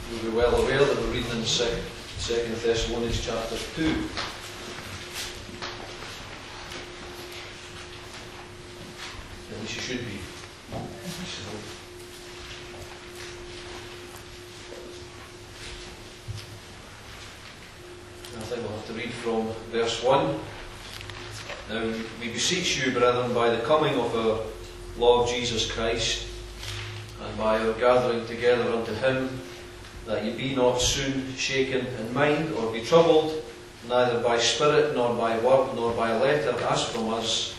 You'll be well aware that we're reading in 2 Thessalonians chapter 2. At least you should be. I think we'll have to read from verse 1. Now, we beseech you, brethren, by the coming of our Lord Jesus Christ, and by our gathering together unto him, that ye be not soon shaken in mind, or be troubled, neither by spirit, nor by word, nor by letter, as from us,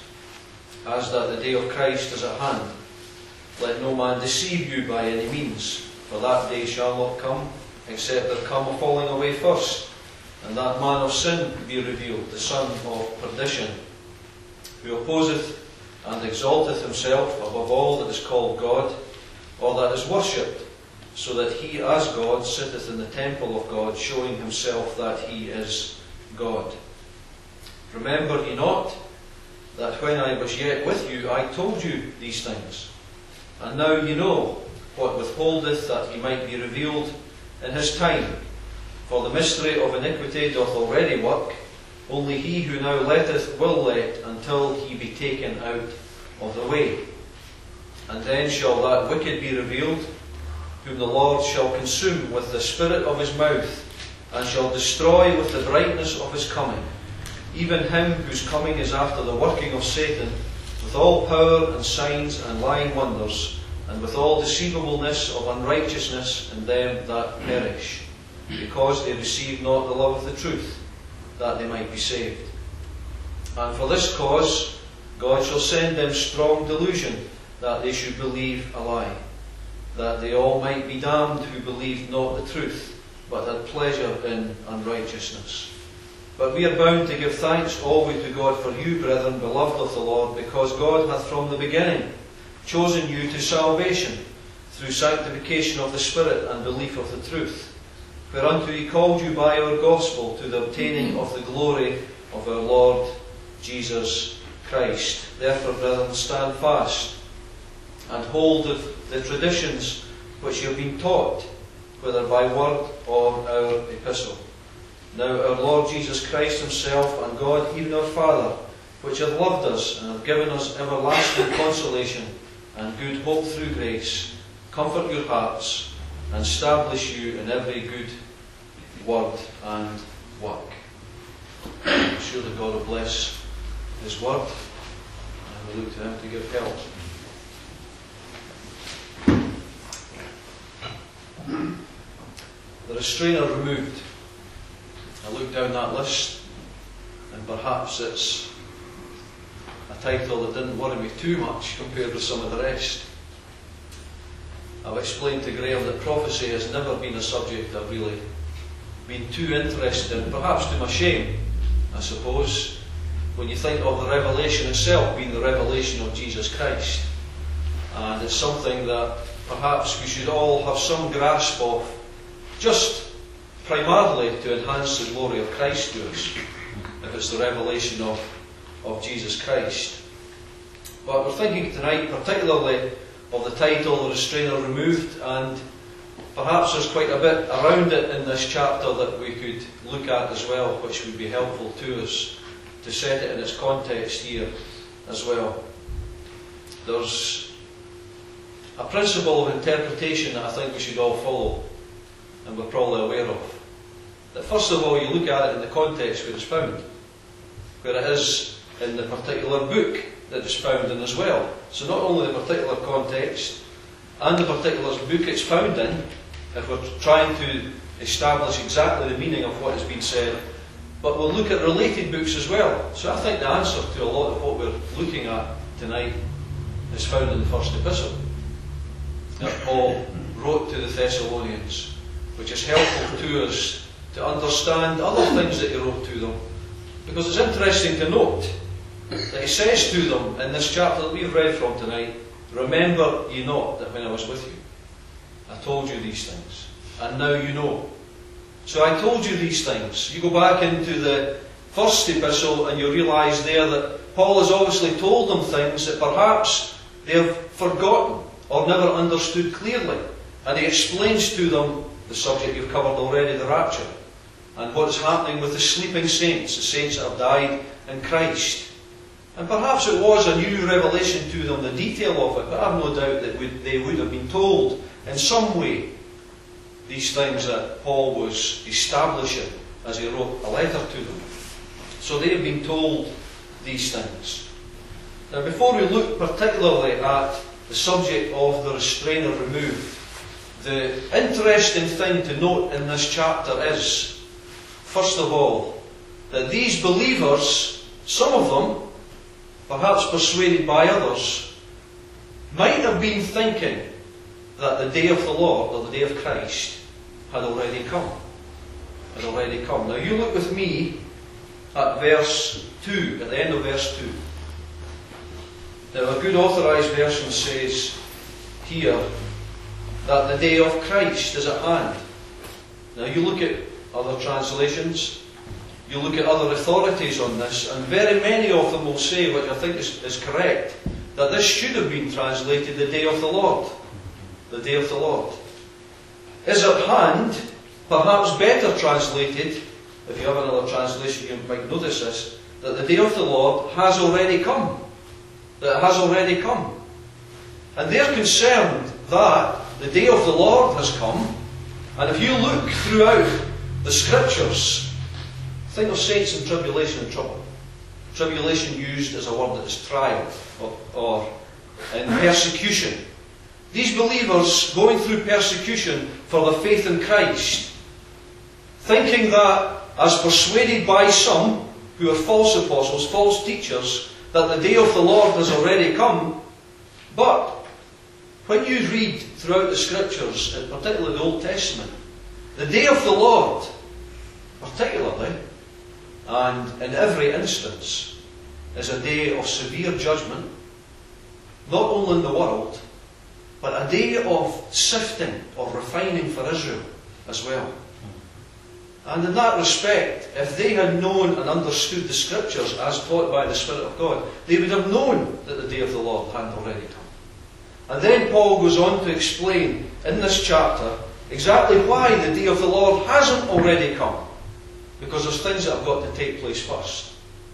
as that the day of Christ is at hand. Let no man deceive you by any means, for that day shall not come, except there come a falling away first, and that man of sin be revealed, the son of perdition, who opposeth and exalteth himself above all that is called God, or that is worshipped, so that he as God sitteth in the temple of God, showing himself that he is God. Remember ye not that when I was yet with you, I told you these things? And now ye know what withholdeth that he might be revealed in his time. For the mystery of iniquity doth already work, only he who now letteth will let, until he be taken out of the way. And then shall that wicked be revealed, whom the Lord shall consume with the spirit of his mouth, and shall destroy with the brightness of his coming, even him whose coming is after the working of Satan, with all power and signs and lying wonders, and with all deceivableness of unrighteousness in them that perish, because they receive not the love of the truth, that they might be saved. And for this cause God shall send them strong delusion, that they should believe a lie, that they all might be damned who believed not the truth, but had pleasure in unrighteousness. But we are bound to give thanks always to God for you, brethren, beloved of the Lord, because God hath from the beginning chosen you to salvation, through sanctification of the Spirit and belief of the truth, whereunto he called you by our gospel, to the obtaining of the glory of our Lord Jesus Christ. Therefore, brethren, stand fast, and hold the traditions which you have been taught, whether by word or our epistle. Now our Lord Jesus Christ himself, and God, even our Father, which hath loved us, and hath given us everlasting consolation, and good hope through grace, comfort your hearts, and establish you in every good word and work. I'm sure that God will bless his word, and we look to him to give help. The restrainer removed. I looked down that list, and perhaps it's a title that didn't worry me too much compared with some of the rest. I've explained to Graham that prophecy has never been a subject I've really been too interested in, perhaps to my shame, I suppose, when you think of the revelation itself being the revelation of Jesus Christ. And it's something that perhaps we should all have some grasp of, just primarily to enhance the glory of Christ to us, if it's the revelation of Jesus Christ. But we're thinking tonight particularly of the title, The Restrainer Removed, and perhaps there's quite a bit around it in this chapter that we could look at as well, which would be helpful to us to set it in its context here as well. There's a principle of interpretation that I think we should all follow, and we're probably aware of. That first of all, you look at it in the context where it's found, where it is in the particular book that it's found in as well. So not only the particular context and the particular book it's found in, if we're trying to establish exactly the meaning of what has been said, but we'll look at related books as well. So I think the answer to a lot of what we're looking at tonight is found in the first epistle that Paul wrote to the Thessalonians, which is helpful to us to understand other things that he wrote to them. Because it's interesting to note that he says to them in this chapter that we've read from tonight, remember ye not that when I was with you, I told you these things, and now you know. So I told you these things. You go back into the first epistle and you realise there that Paul has obviously told them things that perhaps they have forgotten or never understood clearly. And he explains to them the subject you've covered already, the rapture, and what is happening with the sleeping saints, the saints that have died in Christ. And perhaps it was a new revelation to them, the detail of it, but I have no doubt that they would have been told in some way these things that Paul was establishing as he wrote a letter to them. So they have been told these things. Now, before we look particularly at the subject of the restrainer removed, the interesting thing to note in this chapter is, first of all, that these believers, some of them, perhaps persuaded by others, might have been thinking that the day of the Lord, or the day of Christ, had already come. Had already come. Now you look with me at verse 2, at the end of verse 2. Now a good authorised version says here that the day of Christ is at hand. Now you look at other translations, you look at other authorities on this, and very many of them will say, which I think is correct, that this should have been translated the day of the Lord. The day of the Lord. Is at hand, perhaps better translated, if you have another translation you might notice this, that the day of the Lord has already come. That it has already come. And they're concerned that the day of the Lord has come, and if you look throughout the Scriptures, think of saints in tribulation and trouble. Tribulation used as a word that is trial, or in persecution. These believers going through persecution for their faith in Christ, thinking that, as persuaded by some who are false apostles, false teachers, that the day of the Lord has already come. But when you read throughout the Scriptures, and particularly the Old Testament, the day of the Lord, particularly, and in every instance, is a day of severe judgment, not only in the world, but a day of sifting or refining for Israel as well. And in that respect, if they had known and understood the Scriptures as taught by the Spirit of God, they would have known that the day of the Lord had already come. And then Paul goes on to explain in this chapter exactly why the day of the Lord hasn't already come. Because there's things that have got to take place first.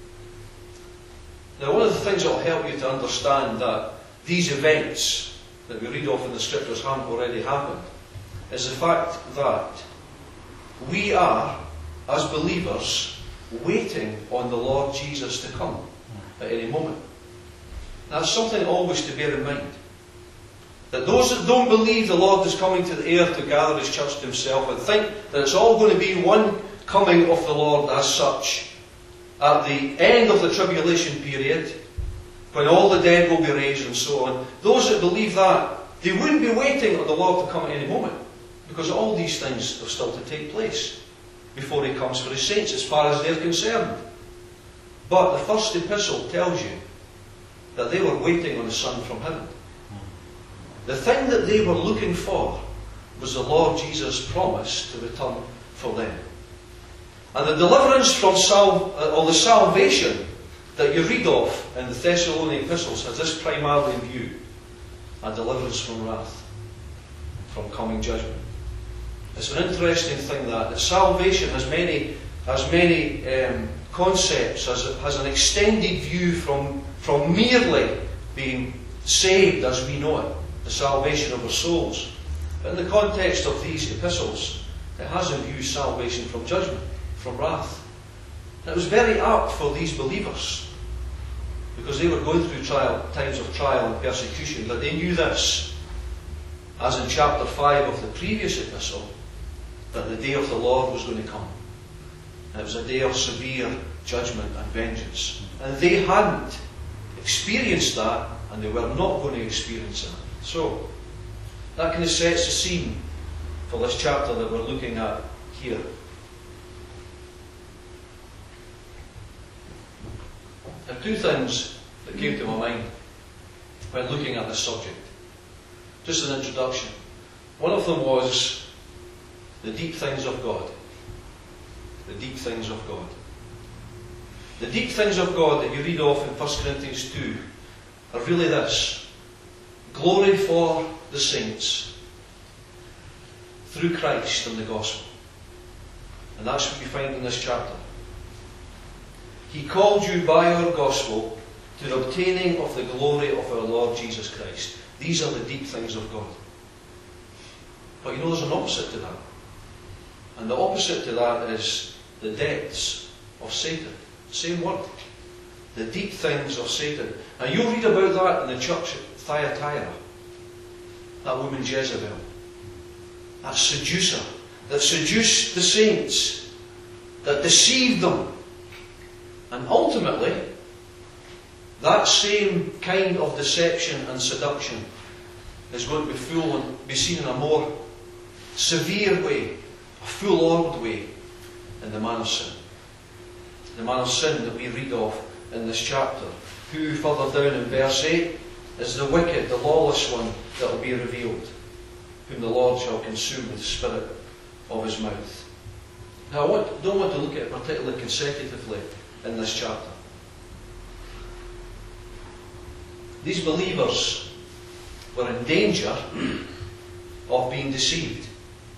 Now, one of the things that will help you to understand that these events that we read of in the Scriptures haven't already happened is the fact that we are, as believers, waiting on the Lord Jesus to come at any moment. That's something always to bear in mind. That those that don't believe the Lord is coming to the earth to gather His church to Himself and think that it's all going to be one coming of the Lord as such, at the end of the tribulation period, when all the dead will be raised and so on, those that believe that, they wouldn't be waiting on the Lord to come at any moment, because all these things are still to take place before He comes for His saints, as far as they're concerned. But the first epistle tells you that they were waiting on the Son from heaven. The thing that they were looking for was the Lord Jesus' promise to return for them. And the deliverance from or the salvation that you read of in the Thessalonian epistles has this primarily in view: a deliverance from wrath, from coming judgment. It's an interesting thing that salvation has many concepts, has an extended view from merely being saved as we know it, the salvation of our souls. But in the context of these epistles, it has in view salvation from judgment, from wrath. And it was very apt for these believers, because they were going through times of trial and persecution, but they knew this, as in chapter 5 of the previous epistle, that the day of the Lord was going to come. And it was a day of severe judgment and vengeance. And they hadn't experienced that, and they were not going to experience that. So, that kind of sets the scene for this chapter that we're looking at here. There are two things that came to my mind when looking at this subject. Just an introduction. One of them was the deep things of God. The deep things of God. The deep things of God that you read of in 1 Corinthians 2 are really this: glory for the saints, through Christ and the gospel. And that's what we find in this chapter. He called you by our gospel to the obtaining of the glory of our Lord Jesus Christ. These are the deep things of God. But you know there's an opposite to that. And the opposite to that is the depths of Satan. Same word. The deep things of Satan. And you'll read about that in the church at Thyatira. That woman Jezebel. That seducer. That seduced the saints. That deceived them. And ultimately, that same kind of deception and seduction is going to be seen in a more severe way, a full-orbed way, in the man of sin. The man of sin that we read of in this chapter, who further down in verse 8 is the wicked, the lawless one that will be revealed, whom the Lord shall consume with the spirit of his mouth. Now I don't want to look at it particularly consecutively in this chapter. These believers were in danger of being deceived.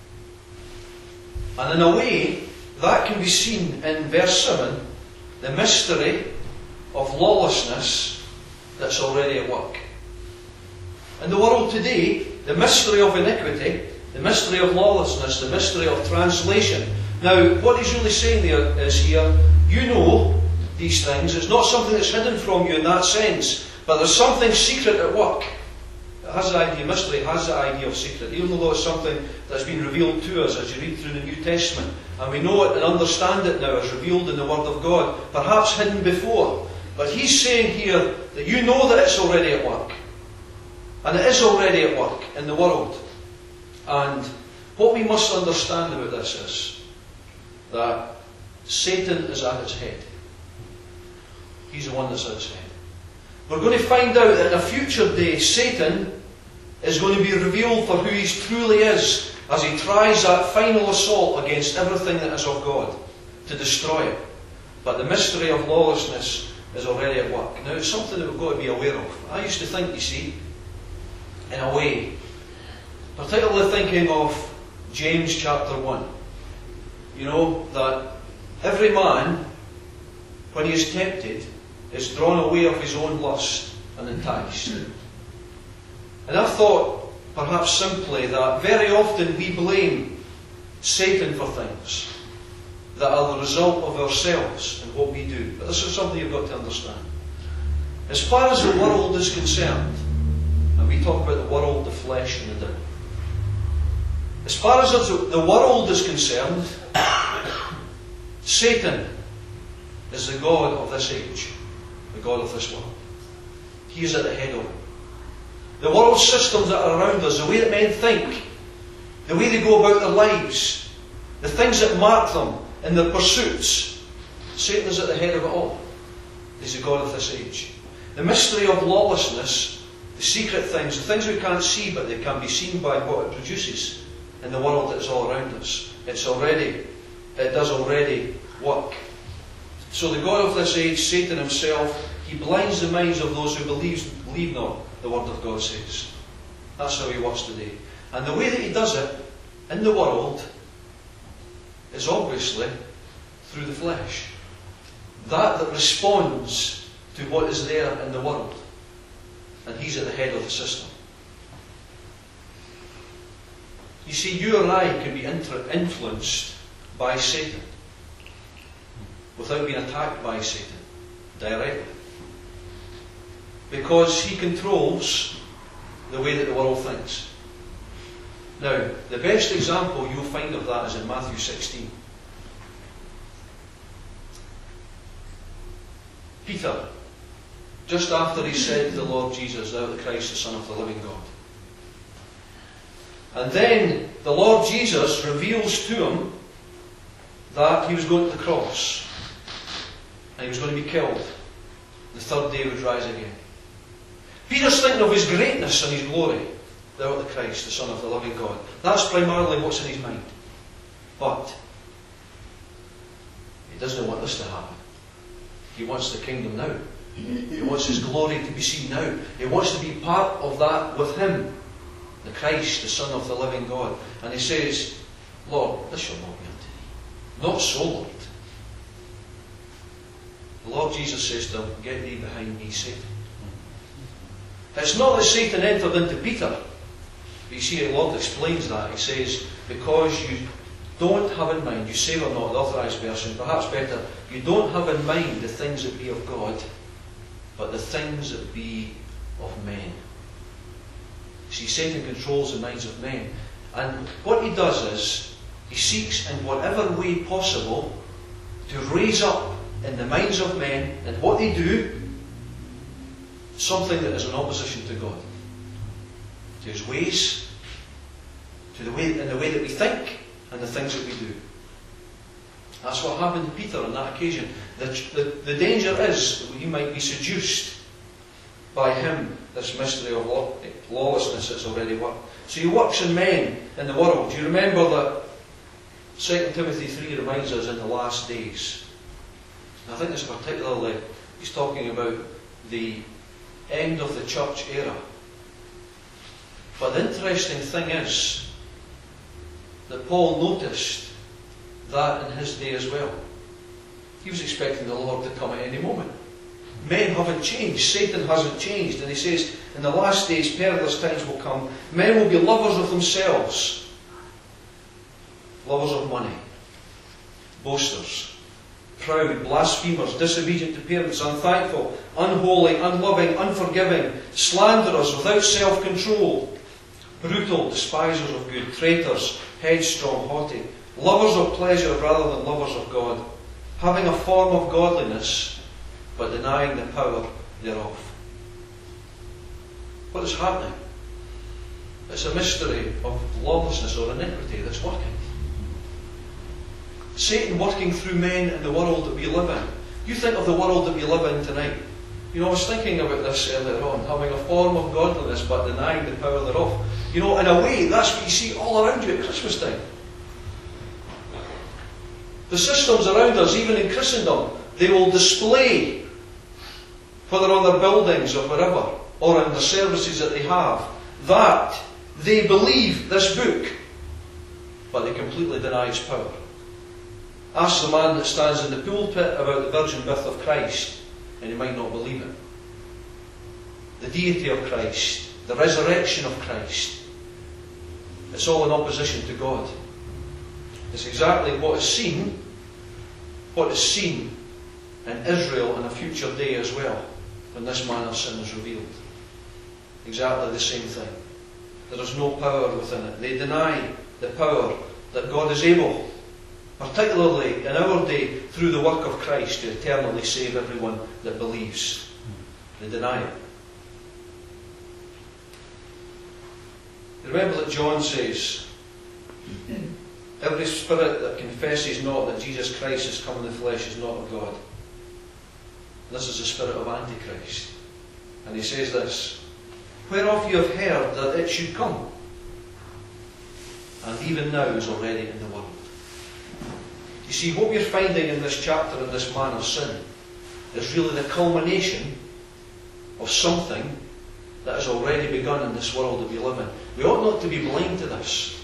And in a way, that can be seen in verse 7, the mystery of lawlessness that's already at work. In the world today, the mystery of iniquity, the mystery of lawlessness, the mystery of translation. Now, what he's really saying there is here, you know these things. It's not something that's hidden from you in that sense, but there's something secret at work. It has the idea of mystery, it has the idea of secret, even though it's something that's been revealed to us as you read through the New Testament. And we know it and understand it now as revealed in the Word of God, perhaps hidden before. But he's saying here that you know that it's already at work. And it is already at work in the world. And what we must understand about this is that Satan is at its head. He's the one that's at its head. We're going to find out that in a future day, Satan is going to be revealed for who he truly is as he tries that final assault against everything that is of God to destroy it. But the mystery of lawlessness is already at work. Now, it's something that we've got to be aware of. I used to think, you see, in a way, particularly thinking of James chapter 1, you know, that every man, when he is tempted, is drawn away of his own lust and enticed. And I thought, perhaps simply, that very often we blame Satan for things that are the result of ourselves and what we do. But this is something you've got to understand. As far as the world is concerned, and we talk about the world, the flesh and the devil. As far as the world is concerned, Satan is the god of this age, the god of this world. He is at the head of it. The world systems that are around us, the way that men think, the way they go about their lives, the things that mark them in their pursuits, Satan is at the head of it all. He's the god of this age. The mystery of lawlessness, the secret things, the things we can't see but they can be seen by what it produces in the world that is all around us. It does already work. So the god of this age, Satan himself, he blinds the minds of those who believe not the word of God says. That's how he works today. And the way that he does it in the world is obviously through the flesh. That responds to what is there in the world. And he's at the head of the system. You see, you and I can be influenced by Satan without being attacked by Satan directly. Because he controls the way that the world thinks. Now, the best example you'll find of that is in Matthew 16. Peter, just after he said to the Lord Jesus, "Thou art the Christ, the Son of the living God." And then the Lord Jesus reveals to him that he was going to the cross. And he was going to be killed. The third day he would rise again. Peter's thinking of his greatness and his glory. Thou art the Christ, the Son of the living God. That's primarily what's in his mind. But he doesn't want this to happen. He wants the kingdom now. He wants his glory to be seen now. He wants to be part of that with him. the Christ, the Son of the living God. And he says, Lord, this shall not be unto thee. Not so, Lord. The Lord Jesus says to him, get thee behind me, Satan. It's not that Satan entered into Peter. But you see, the Lord explains that. He says, because you don't have in mind, you say or not, the authorised version, perhaps better, you don't have in mind the things that be of God, but the things that be of men. See, Satan controls the minds of men. And what he does is, he seeks in whatever way possible to raise up in the minds of men, and what they do, something that is in opposition to God. To His ways, to the way, in the way that we think, and the things that we do. That's what happened to Peter on that occasion. The danger is that he might be seduced by him, this mystery of lawlessness that's already worked. So he works in men in the world. Do you remember that 2 Timothy 3 reminds us in the last days? And I think this particularly, he's talking about the end of the church era. But the interesting thing is that Paul noticed that in his day as well. He was expecting the Lord to come at any moment. Men haven't changed. Satan hasn't changed. And he says, in the last days, perilous times will come. Men will be lovers of themselves, lovers of money, boasters, proud, blasphemers, disobedient to parents, unthankful, unholy, unloving, unforgiving, slanderers, without self-control, brutal, despisers of good, traitors, headstrong, haughty, lovers of pleasure rather than lovers of God, having a form of godliness, but denying the power thereof. What is happening? It's a mystery of lawlessness or iniquity that's working. Satan working through men in the world that we live in. You think of the world that we live in tonight. You know, I was thinking about this earlier on, having a form of godliness but denying the power thereof. You know, in a way, that's what you see all around you at Christmas time. The systems around us, even in Christendom, they will display, whether on their buildings or wherever, or in the services that they have, that they believe this book, but they completely deny its power. Ask the man that stands in the pulpit about the virgin birth of Christ, and he might not believe it. The deity of Christ, the resurrection of Christ, it's all in opposition to God. It's exactly what is seen in Israel in a future day as well, when this man of sin is revealed. Exactly the same thing. There is no power within it. They deny the power that God is able, particularly in our day, through the work of Christ, to eternally save everyone that believes. They deny it. Remember that John says, every spirit that confesses not that Jesus Christ has come in the flesh is not of God. This is the spirit of Antichrist. And he says this, whereof you have heard that it should come, and even now is already in the world. You see, what we're finding in this chapter, in this man of sin, is really the culmination of something that has already begun in this world that we live in. We ought not to be blind to this.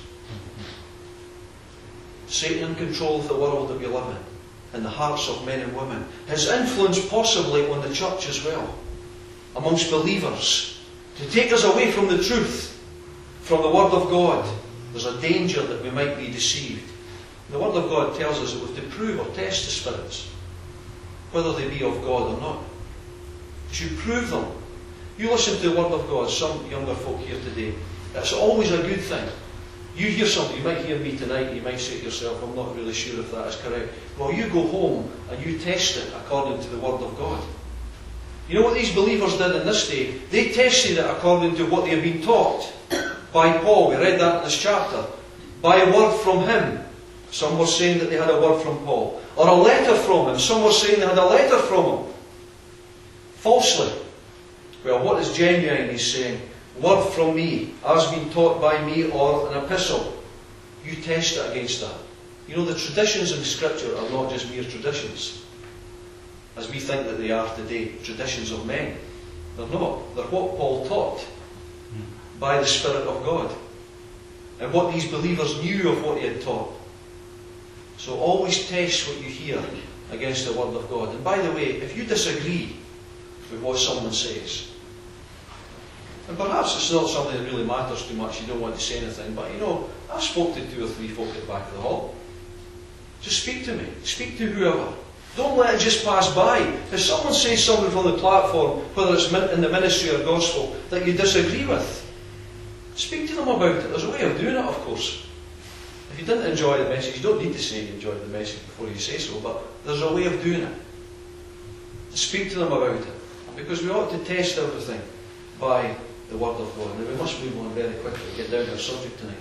Satan in control of the world that we live in the hearts of men and women. His influence possibly on the church as well, amongst believers, to take us away from the truth, from the Word of God. There's a danger that we might be deceived. The Word of God tells us that we have to prove or test the spirits, whether they be of God or not. We should prove them. You listen to the Word of God, some younger folk here today, it's always a good thing. You hear something, you might hear me tonight, and you might say to yourself, I'm not really sure if that is correct. Well, you go home and you test it according to the Word of God. You know what these believers did in this day? They tested it according to what they had been taught by Paul. We read that in this chapter. By a word from him. Some were saying that they had a word from Paul. Or a letter from him. Some were saying they had a letter from him. Falsely. Well, what is genuine? He's saying, word from me, as been taught by me, or an epistle. You test it against that. You know, the traditions in Scripture are not just mere traditions, as we think that they are today, traditions of men. They're not. They're what Paul taught. by the Spirit of God, and what these believers knew of what he had taught. So always test what you hear against the Word of God. And by the way, if you disagree with what someone says, and perhaps it's not something that really matters too much, you don't want to say anything, but I spoke to 2 or 3 folk at the back of the hall. Just speak to me. Speak to whoever. Don't let it just pass by. If someone says something from the platform, whether it's in the ministry or gospel, that you disagree with, speak to them about it. There's a way of doing it, of course. If you didn't enjoy the message, you don't need to say you enjoyed the message before you say so, but there's a way of doing it. Speak to them about it. Because we ought to test everything by the Word of God. Now we must move on very quickly to get down to our subject tonight.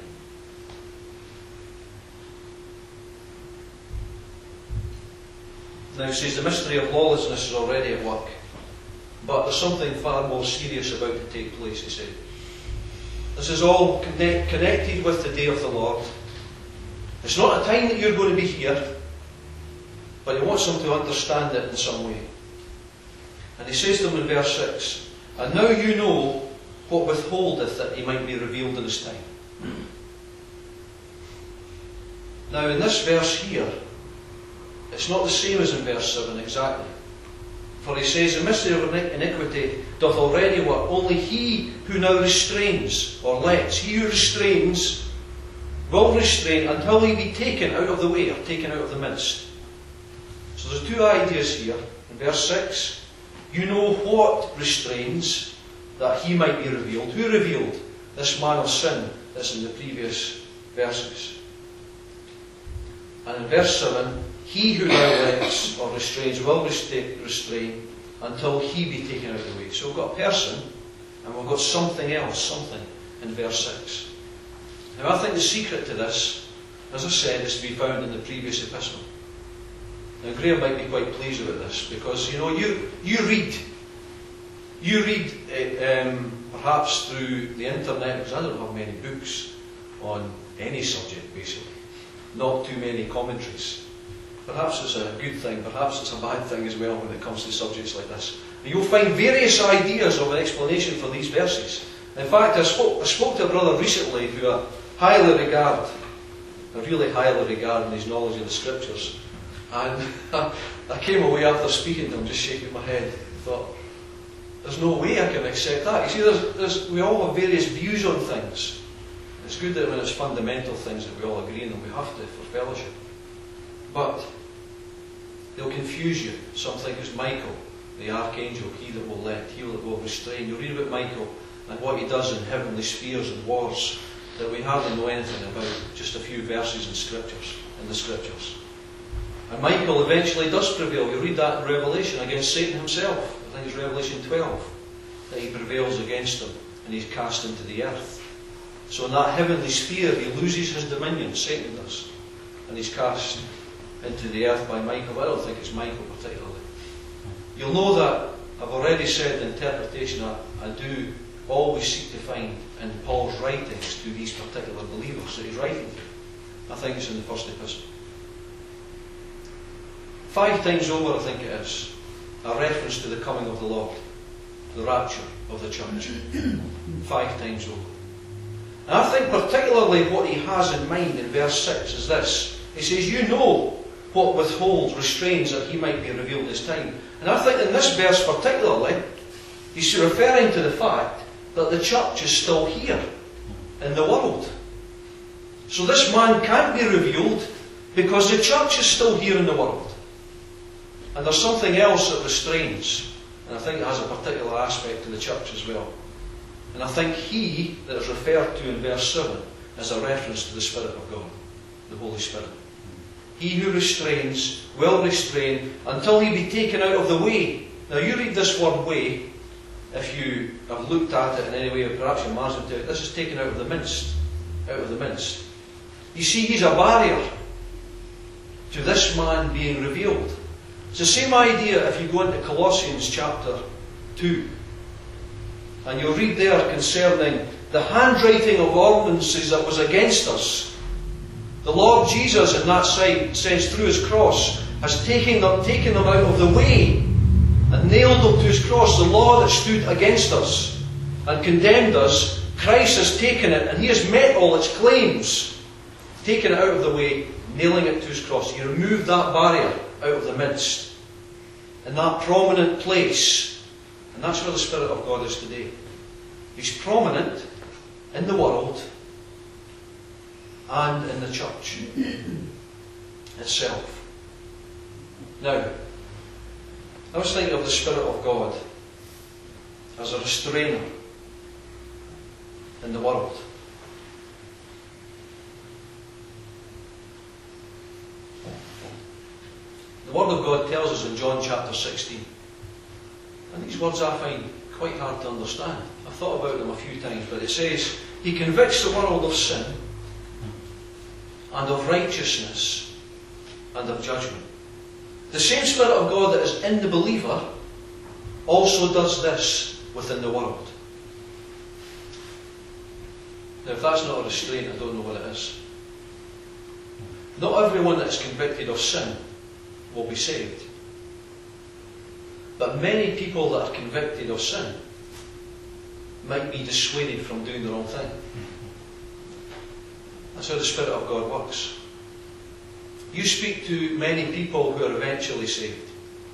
Now it says the mystery of lawlessness is already at work, but there's something far more serious about to take place, he said. This is all connected with the day of the Lord. It's not a time that you're going to be here, but he wants them to understand it in some way. And he says to them in verse 6, "And now you know what withholdeth that he might be revealed in his time." Now in this verse here, it's not the same as in verse 7 exactly. For he says, "The mystery of iniquity doth already work. Only he who now restrains, or lets, he who restrains, will restrain until he be taken out of the way," or taken out of the midst. So there's 2 ideas here. In verse 6, you know what restrains, that he might be revealed. Who revealed? This man of sin that's in the previous verses. And in verse 7, he who now lets or restrains will restrain until he be taken out of the way. So we've got a person, and we've got something else, something, in verse 6. Now I think the secret to this, as I said, is to be found in the previous epistle. Now Graham might be quite pleased about this, because you read perhaps through the internet, because I don't have many books on any subject basically, not too many commentaries. Perhaps it's a good thing, perhaps it's a bad thing as well when it comes to subjects like this. And you'll find various ideas of an explanation for these verses. In fact, I spoke to a brother recently who I really highly regard in his knowledge of the Scriptures. And I came away after speaking to him just shaking my head. I thought, there's no way I can accept that. You see, we all have various views on things. It's good that when it's fundamental things that we all agree on them, we have to for fellowship. But they'll confuse you. Some think it's Michael, the archangel, he that will let, he that will restrain. You'll read about Michael and what he does in heavenly spheres and wars that we hardly know anything about, just a few verses in the Scriptures. And Michael eventually does prevail. You read that in Revelation against Satan himself. I think it's Revelation 12, that he prevails against him and he's cast into the earth. So in that heavenly sphere he loses his dominion, Satan does, and he's cast into the earth by Michael. I don't think it's Michael particularly. You'll know that I've already said the interpretation I do always seek to find in Paul's writings to these particular believers that he's writing to. I think it's in the first epistle. 5 times over, I think it is, a reference to the coming of the Lord, the rapture of the church. 5 times over. And I think particularly what he has in mind in verse 6 is this. He says, you know what withholds, restrains that he might be revealed in his time. And I think in this verse particularly, he's referring to the fact that the church is still here in the world. So this man can't be revealed because the church is still here in the world. And there's something else that restrains. And I think it has a particular aspect to the church as well. And I think he that is referred to in verse 7 is a reference to the Spirit of God, the Holy Spirit. He who restrains will restrain until he be taken out of the way. Now you read this word way, if you have looked at it in any way, or perhaps you managed to, this is taken out of the midst. Out of the midst. You see, he's a barrier to this man being revealed. It's the same idea if you go into Colossians chapter 2. And you'll read there concerning the handwriting of ordinances that was against us. The Lord Jesus, in that sense, through his cross, has taken them out of the way and nailed them to his cross, the law that stood against us and condemned us, Christ has taken it and he has met all its claims, taken it out of the way, nailing it to his cross. He removed that barrier out of the midst, in that prominent place. And that's where the Spirit of God is today. He's prominent in the world and in the church itself. Now, I was thinking of the Spirit of God as a restrainer in the world. The Word of God tells us in John chapter 16, and these words I find quite hard to understand. I've thought about them a few times, but it says, He convicts the world of sin and of righteousness and of judgment. The same Spirit of God that is in the believer also does this within the world. Now, if that's not a restraint, I don't know what it is. Not everyone that is convicted of sin will be saved. But many people that are convicted of sin might be dissuaded from doing the wrong thing. That's how the Spirit of God works. You speak to many people who are eventually saved.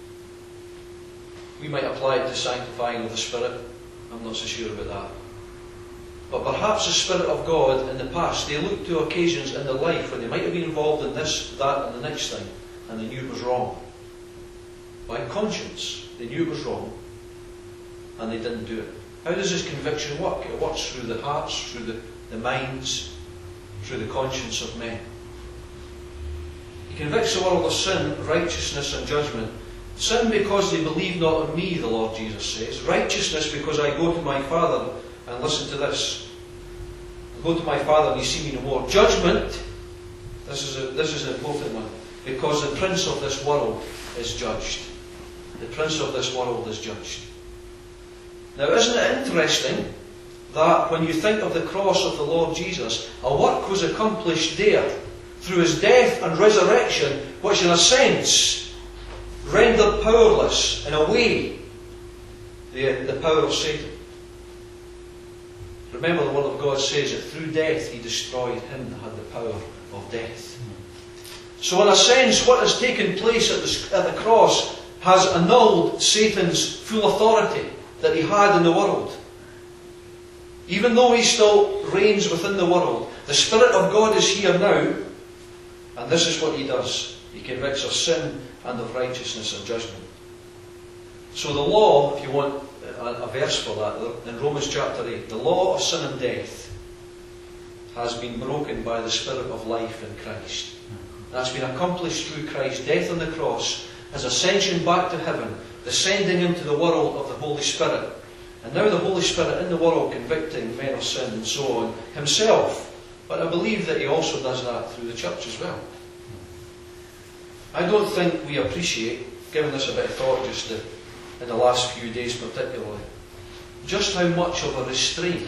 We might apply it to sanctifying of the Spirit. I'm not so sure about that. But perhaps the Spirit of God in the past, they looked to occasions in their life when they might have been involved in this, that and the next thing, and they knew it was wrong. By conscience, they knew it was wrong, and they didn't do it. How does this conviction work? It works through the hearts, through the minds, through the conscience of men. He convicts the world of sin, righteousness and judgment. Sin because they believe not on me, the Lord Jesus says. Righteousness because I go to my Father, and listen to this. I go to my Father and you see me no more. Judgment, this is an important one, because the prince of this world is judged. The prince of this world is judged. Now, isn't it interesting that when you think of the cross of the Lord Jesus, a work was accomplished there through his death and resurrection, which in a sense rendered powerless, in a way, the power of Satan. Remember, the Word of God says that through death he destroyed him that had the power of death. So in a sense, what has taken place at the cross has annulled Satan's full authority that he had in the world. Even though he still reigns within the world, the Spirit of God is here now, and this is what he does. He convicts of sin and of righteousness and judgment. So the law, if you want a verse for that, in Romans chapter 8, the law of sin and death has been broken by the Spirit of life in Christ. That's been accomplished through Christ's death on the cross, his ascension back to heaven, the sending into the world of the Holy Spirit, and now the Holy Spirit in the world convicting men of sin and so on, himself. But I believe that he also does that through the church as well. I don't think we appreciate, given this a bit of thought just in the last few days particularly, just how much of a restraint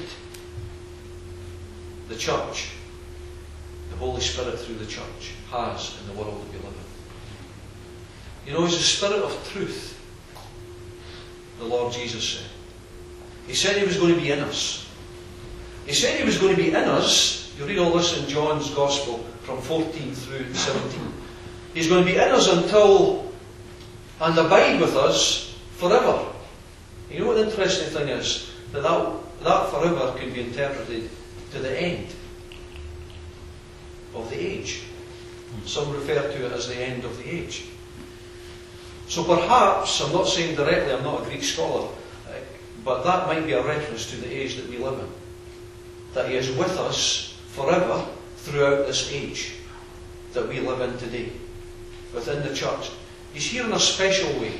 the church, the Holy Spirit through the church, has in the world that we live in. You know, he's the Spirit of truth, the Lord Jesus said. He said he was going to be in us. He said he was going to be in us. You read all this in John's Gospel from 14 through 17. He's going to be in us until and abide with us forever. You know what the interesting thing is? That forever can be interpreted to the end of the age. Some refer to it as the end of the age. So perhaps, I'm not saying directly, I'm not a Greek scholar, but that might be a reference to the age that we live in. That he is with us forever throughout this age that we live in today, within the church. He's here in a special way.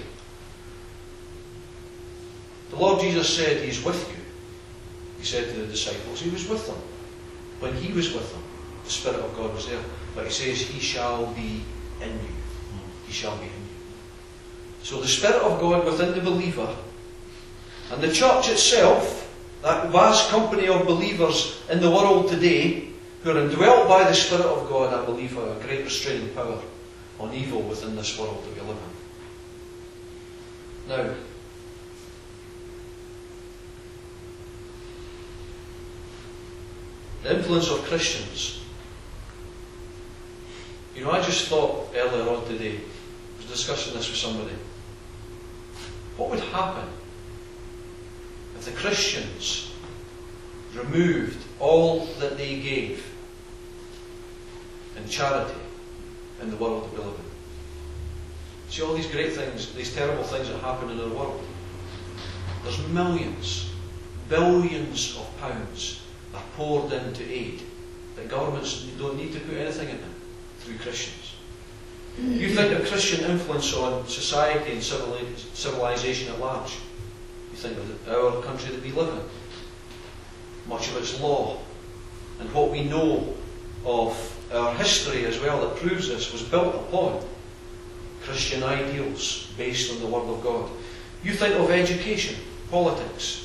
The Lord Jesus said he's with you. He said to the disciples, he was with them. When he was with them, the Spirit of God was there. But he says, he shall be in you. He shall be in you. So the Spirit of God within the believer, and the church itself, that vast company of believers in the world today, who are indwelt by the Spirit of God, I believe have a great restraining power on evil within this world that we live in. Now, The influence of Christians. You know, I just thought earlier on today, I was discussing this with somebody, what would happen if the Christians removed all that they gave in charity in the world that we live in? See all these great things, these terrible things that happen in our world. There's millions, billions of pounds are poured into aid that governments don't need to put anything in them through Christians. You think of Christian influence on society and civilization at large. You think of our country that we live in. Much of its law and what we know of our history as well that proves this was built upon Christian ideals based on the Word of God. You think of education, politics,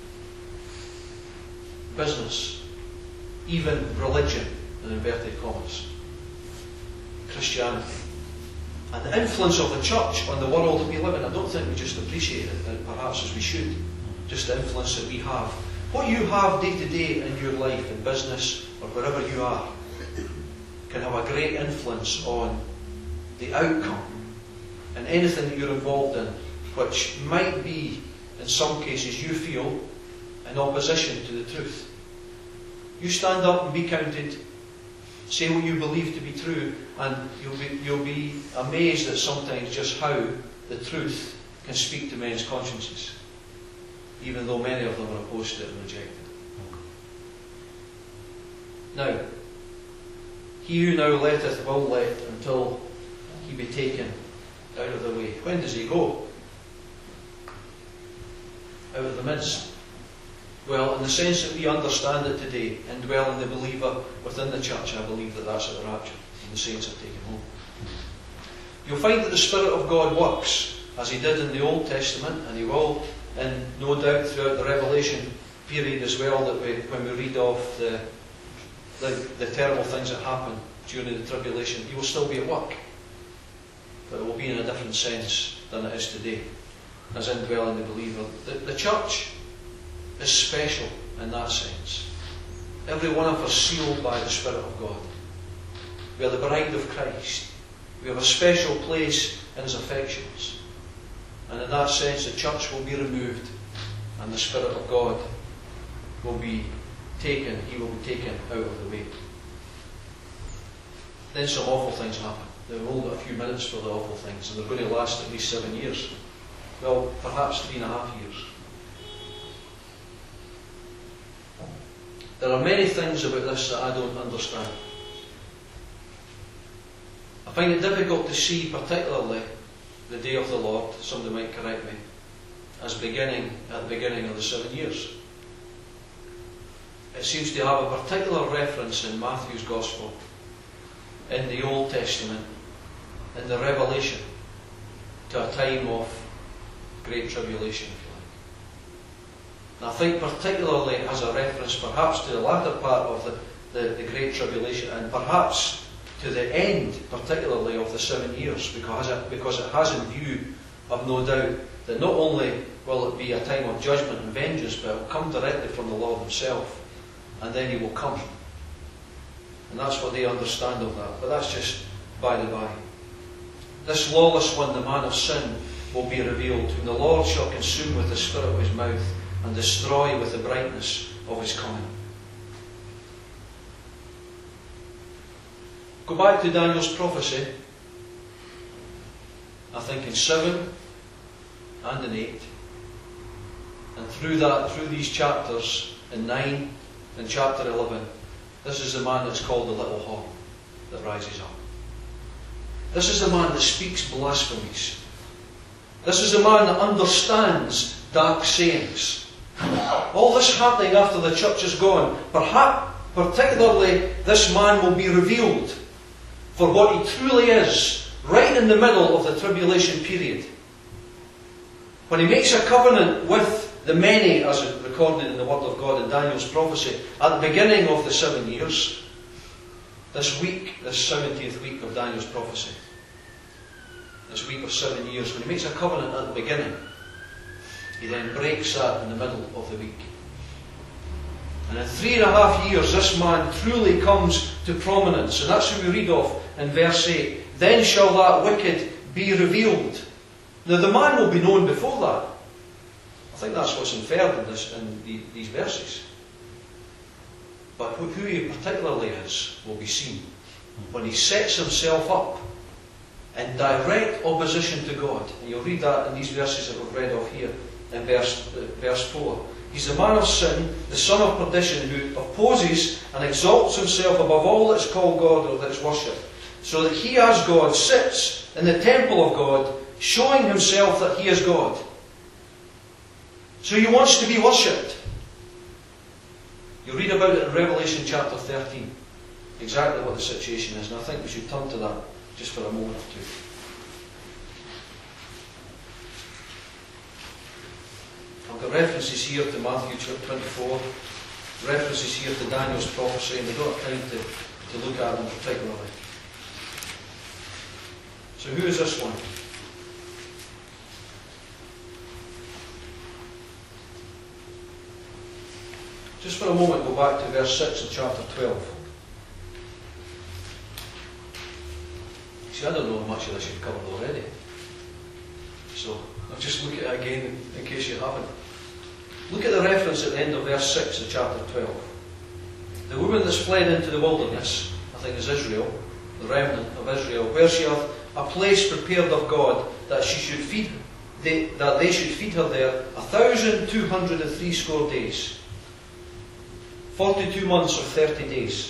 business, even religion, in inverted commas, Christianity. And the influence of the church on the world that we live in, I don't think we just appreciate it, perhaps as we should, just the influence that we have. What you have day to day in your life, in business, or wherever you are, can have a great influence on the outcome and anything that you're involved in, which might be, in some cases, you feel, in opposition to the truth. You stand up and be counted, say what you believe to be true, and you'll be amazed at sometimes just how the truth can speak to men's consciences, even though many of them are opposed to it and reject it. Now, he who now letteth will let until he be taken out of the way. When does he go? Out of the midst. Well, in the sense that we understand it today, and dwell in the believer within the church, I believe that that's at the rapture, and the saints are taken home. You'll find that the Spirit of God works, as He did in the Old Testament, and He will, and no doubt throughout the Revelation period as well, that when we read of the terrible things that happen during the tribulation, He will still be at work. But it will be in a different sense than it is today, as indwelling the believer. The church is special in that sense. Every one of us sealed by the Spirit of God. We are the bride of Christ. We have a special place in His affections. And in that sense, the church will be removed, and the Spirit of God will be taken. He will be taken out of the way. Then some awful things happen. They've only got a few minutes for the awful things, and they're going to last at least 7 years. Well, perhaps 3.5 years. There are many things about this that I don't understand. I find it difficult to see, particularly the day of the Lord, somebody might correct me, as at the beginning of the 7 years. It seems to have a particular reference in Matthew's Gospel, in the Old Testament, in the Revelation, to a time of great tribulation, if you like. And I think particularly as a reference perhaps to the latter part of the Great Tribulation, and perhaps to the end particularly of the 7 years, because it has in view, I've no doubt, that not only will it be a time of judgment and vengeance, but it will come directly from the Lord Himself, and then He will come. And that's what they understand of that, but that's just by the by. This lawless one, the man of sin, will be revealed, whom the Lord shall consume with the spirit of His mouth, and destroy with the brightness of His coming. Go back to Daniel's prophecy, I think in 7 and in 8, and through these chapters, in 9 and chapter 11, this is the man that's called the little horn that rises up. This is the man that speaks blasphemies. This is the man that understands dark sayings. All this happening after the church is gone, perhaps particularly this man will be revealed for what he truly is, right in the middle of the tribulation period. When he makes a covenant with the many, as recorded in the Word of God in Daniel's prophecy, at the beginning of the 7 years, this week, this 17th week of Daniel's prophecy, this week of 7 years, when he makes a covenant at the beginning, he then breaks that in the middle of the week. And in 3.5 years, this man truly comes to prominence. And that's who we read of in verse 8. Then shall that wicked be revealed. Now the man will be known before that. I think that's what's inferred in these verses. But who he particularly is will be seen when he sets himself up in direct opposition to God. And you'll read that in these verses that we've read of here in verse 4. He's the man of sin, the son of perdition, who opposes and exalts himself above all that's called God or that's worshipped, so that he as God sits in the temple of God, showing himself that he is God. So he wants to be worshipped. You read about it in Revelation chapter 13, exactly what the situation is, and I think we should turn to that just for a moment or two. I've got references here to Matthew 24, references here to Daniel's prophecy, and we don't have time to look at them particularly. So who is this one? Just for a moment, go back to verse 6 of chapter 12. See, I don't know how much of this you've covered already. So, I'll just look at it again in case you haven't. Look at the reference at the end of verse 6 of chapter 12. The woman that's fled into the wilderness, I think is Israel, the remnant of Israel, where she hath a place prepared of God, that she should feed, that they should feed her there 1,260 days. 42 months or 30 days.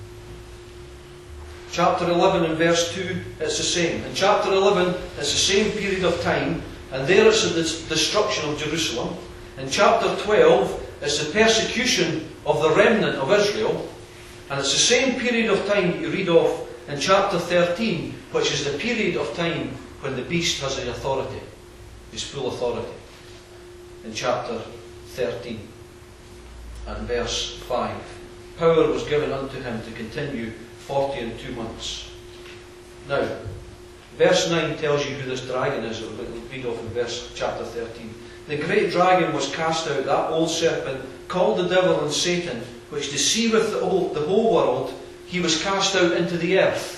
Chapter 11 and verse 2, it's the same. In chapter 11, it's the same period of time, and there it's the destruction of Jerusalem. In chapter 12, it's the persecution of the remnant of Israel, and it's the same period of time that you read of in chapter 13, which is the period of time when the beast has the authority, his full authority. In chapter 13 and verse 5, power was given unto him to continue 40 and 2 months. Now, verse 9 tells you who this dragon is that we'll read off in chapter 13. The great dragon was cast out, that old serpent, called the devil and Satan, which deceiveth the whole world. He was cast out into the earth.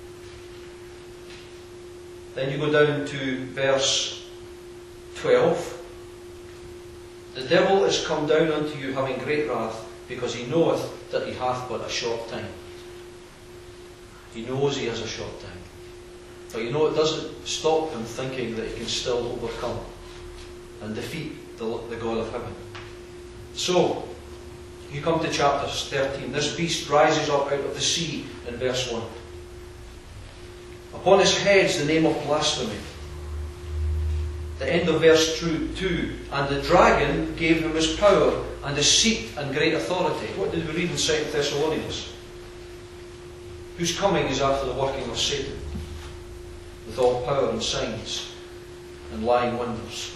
Then you go down to verse 12. The devil is come down unto you having great wrath, because he knoweth that he hath but a short time. He knows he has a short time. But you know, it doesn't stop him thinking that he can still overcome and defeat the God of heaven. So, you come to chapter 13. This beast rises up out of the sea in verse 1. Upon his head's the name of blasphemy. The end of verse 2. And the dragon gave him his power and his seat and great authority. What did we read in 2 Thessalonians? Whose coming is after the working of Satan, with all power and signs and lying wonders.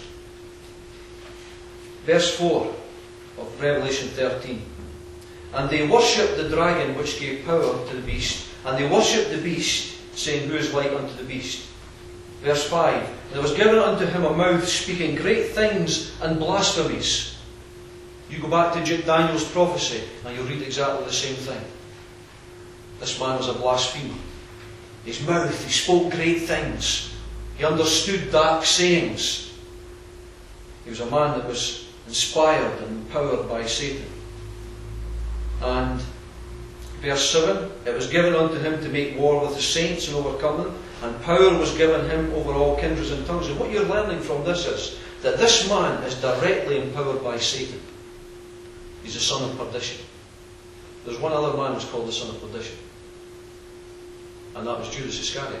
Verse 4 of Revelation 13. And they worshipped the dragon which gave power to the beast, and they worshipped the beast, saying, Who is like unto the beast? Verse 5. And there was given unto him a mouth speaking great things and blasphemies. You go back to Daniel's prophecy and you'll read exactly the same thing. This man was a blasphemer. His mouth, he spoke great things. He understood dark sayings. He was a man that was inspired and empowered by Satan. And verse 7, it was given unto him to make war with the saints and overcome them, and power was given him over all kindreds and tongues. And what you're learning from this is that this man is directly empowered by Satan. He's the son of perdition. There's one other man who's called the son of perdition, and that was Judas Iscariot.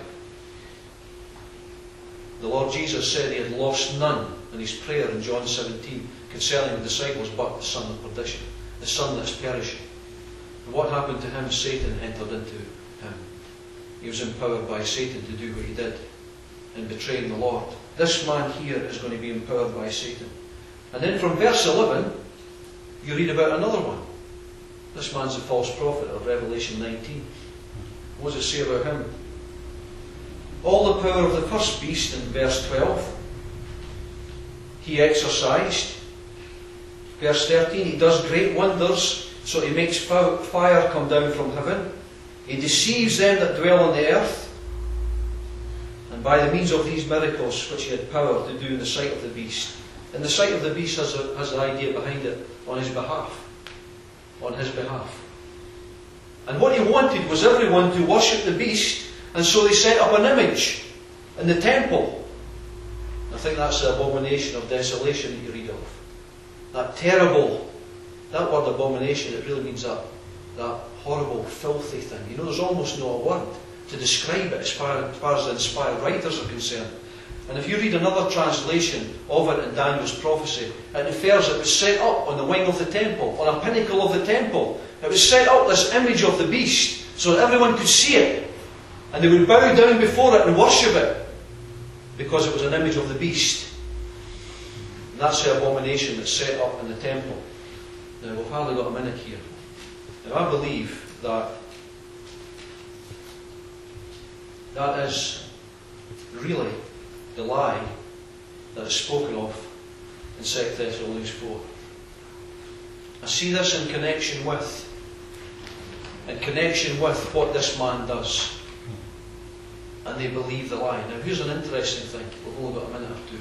The Lord Jesus said he had lost none in his prayer in John 17 concerning the disciples but the son of perdition, the son that is perishing. And what happened to him? Satan entered into him. He was empowered by Satan to do what he did in betraying the Lord. This man here is going to be empowered by Satan. And then from verse 11, you read about another one. This man's a false prophet of Revelation 19. What does it say about him? All the power of the first beast in verse 12 he exercised. Verse 13, he does great wonders. So he makes fire come down from heaven. He deceives them that dwell on the earth. And by the means of these miracles, which he had power to do in the sight of the beast. And the sight of the beast has an idea behind it on his behalf. On his behalf. And what he wanted was everyone to worship the beast, and so they set up an image in the temple. I think that's the abomination of desolation that you read of. That terrible, that word abomination, it really means that horrible, filthy thing. You know, there's almost no word to describe it as far as the inspired writers are concerned. And if you read another translation of it in Daniel's prophecy, it refers it was set up on the wing of the temple, on a pinnacle of the temple. It was set up, this image of the beast, so that everyone could see it. And they would bow down before it and worship it, because it was an image of the beast. And that's the abomination that's set up in the temple. Now, we've hardly got a minute here. Now, I believe that that is really the lie that is spoken of in 2 Thessalonians 4. I see this in connection with what this man does. And they believe the lie. Now here's an interesting thing. We've only got a minute or two.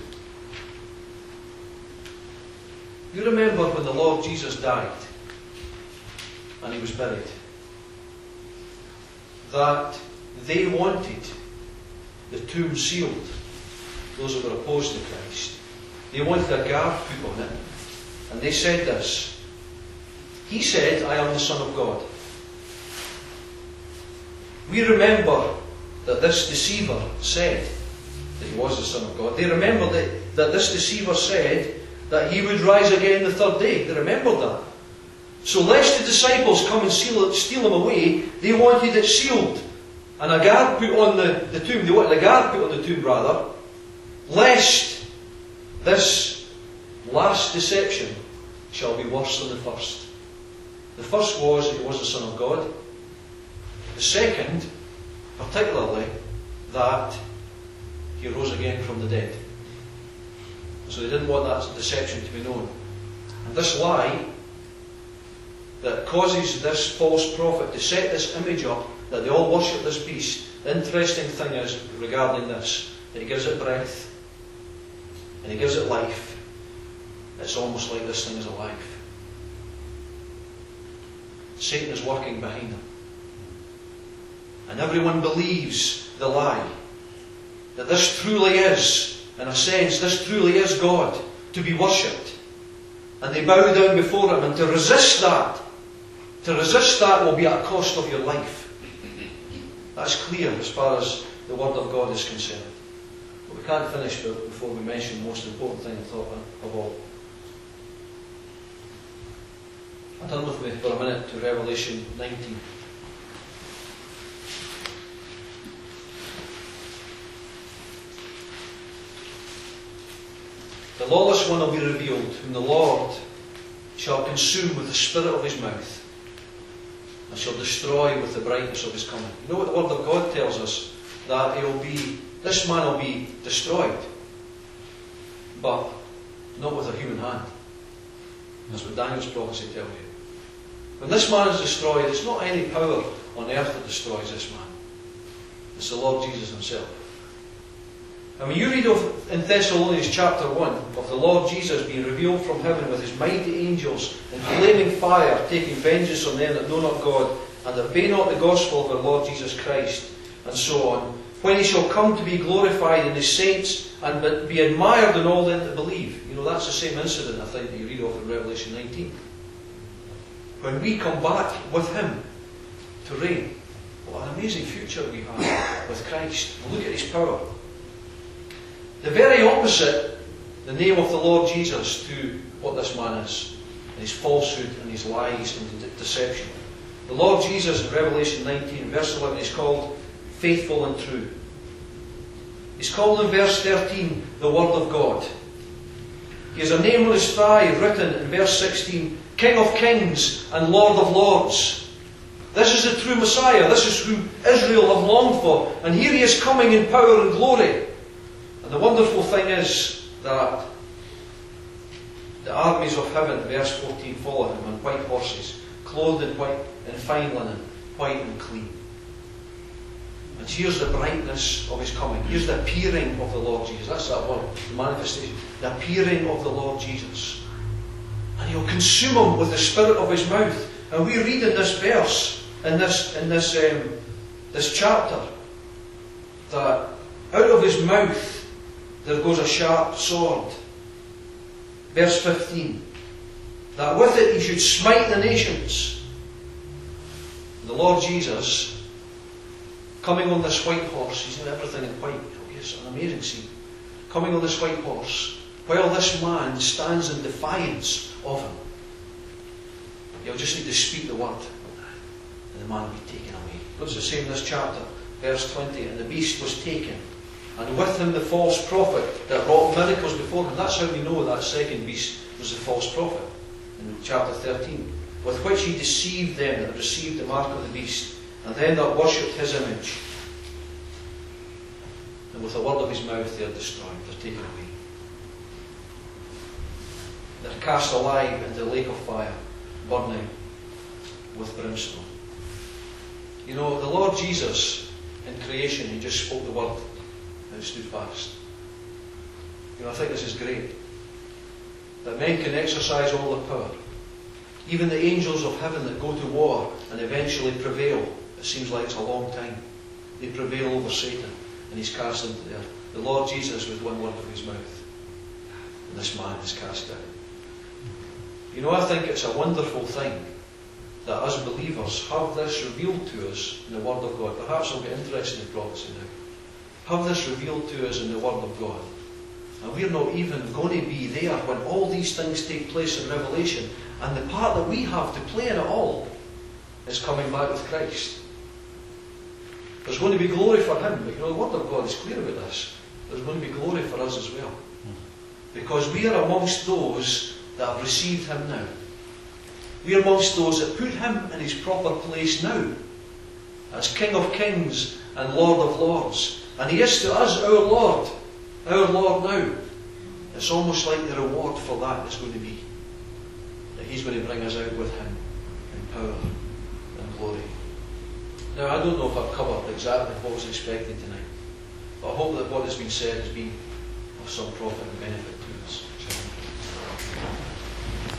You remember when the Lord Jesus died and he was buried, that they wanted the tomb sealed. Those who were opposed to Christ, they wanted a guard put on it, and they said this. He said, I am the Son of God. We remember that this deceiver said that he was the Son of God. They remember that this deceiver said that he would rise again the third day. They remembered that. So lest the disciples come and steal him away, they wanted it sealed. And a guard put on the tomb. They wanted a guard put on the tomb, rather, lest this last deception shall be worse than the first. The first was he was the Son of God. The second, particularly, that he rose again from the dead. So they didn't want that deception to be known. And this lie that causes this false prophet to set this image up, that they all worship this beast. The interesting thing is, regarding this, that he gives it breath, and he gives it life. It's almost like this thing is alive. Satan is working behind him. And everyone believes the lie. That this truly is, in a sense, this truly is God to be worshipped. And they bow down before him. And to resist that will be at a cost of your life. That's clear as far as the Word of God is concerned. But we can't finish before we mention the most important thing I thought of all. Turn with me for a minute to Revelation 19. The lawless one will be revealed, whom the Lord shall consume with the spirit of his mouth, and shall destroy with the brightness of his coming. You know what the Word of God tells us? That this man will be destroyed, but not with a human hand. That's what Daniel's prophecy tells you. When this man is destroyed, it's not any power on earth that destroys this man. It's the Lord Jesus himself. And when you read of, in Thessalonians chapter 1, of the Lord Jesus being revealed from heaven with his mighty angels in flaming fire, taking vengeance on them that know not God, and that obey not the gospel of our Lord Jesus Christ, and so on, when he shall come to be glorified in his saints, and be admired in all them that believe. You know, that's the same incident, I think, that you read of in Revelation 19. When we come back with him to reign, what an amazing future we have with Christ. And look at his power. The very opposite, the name of the Lord Jesus, to what this man is, and his falsehood and his lies and deception. The Lord Jesus in Revelation 19, verse 11, is called faithful and true. He's called in verse 13 the Word of God. He has a name on his thigh written in verse 16, King of Kings and Lord of Lords. This is the true Messiah. This is who Israel have longed for. And here he is coming in power and glory. And the wonderful thing is that the armies of heaven, verse 14, follow him on white horses. clothed in white, in fine linen, white and clean. And here's the brightness of his coming. Here's the appearing of the Lord Jesus. That's that word, the manifestation. The appearing of the Lord Jesus. And he'll consume them with the spirit of his mouth. And we read in this verse, in this chapter, that out of his mouth there goes a sharp sword. Verse 15. That with it he should smite the nations. The Lord Jesus, coming on this white horse, he's in everything in white. It's an amazing scene. Coming on this white horse, while this man stands in defiance of him. He'll just need to speak the word, and the man will be taken away. What's the same in this chapter? Verse 20. And the beast was taken, and with him the false prophet that wrought miracles before him. That's how we know that second beast was the false prophet. In chapter 13. With which he deceived them that received the mark of the beast, and them that worshipped his image. And with the word of his mouth they are destroyed. They're taken away. They're cast alive into the lake of fire, burning with brimstone. You know, the Lord Jesus in creation, he just spoke the word and it stood fast. You know, I think this is great. That men can exercise all the power. Even the angels of heaven that go to war and eventually prevail. It seems like it's a long time. They prevail over Satan and he's cast into the earth. The Lord Jesus with one word of his mouth. And this man is cast down. You know, I think it's a wonderful thing that as believers have this revealed to us in the Word of God. Perhaps I'll get interested in prophecy now. Have this revealed to us in the Word of God. And we're not even going to be there when all these things take place in Revelation. And the part that we have to play in it all is coming back with Christ. There's going to be glory for him, but you know, the Word of God is clear about this. There's going to be glory for us as well. Because we are amongst those that have received him now. We are amongst those that put him in his proper place now, as King of Kings and Lord of Lords. And he is to us our Lord now. It's almost like the reward for that is going to be that he's going to bring us out with him in power and glory. Now, I don't know if I've covered exactly what was expected tonight, but I hope that what has been said has been of some profit and benefit to us.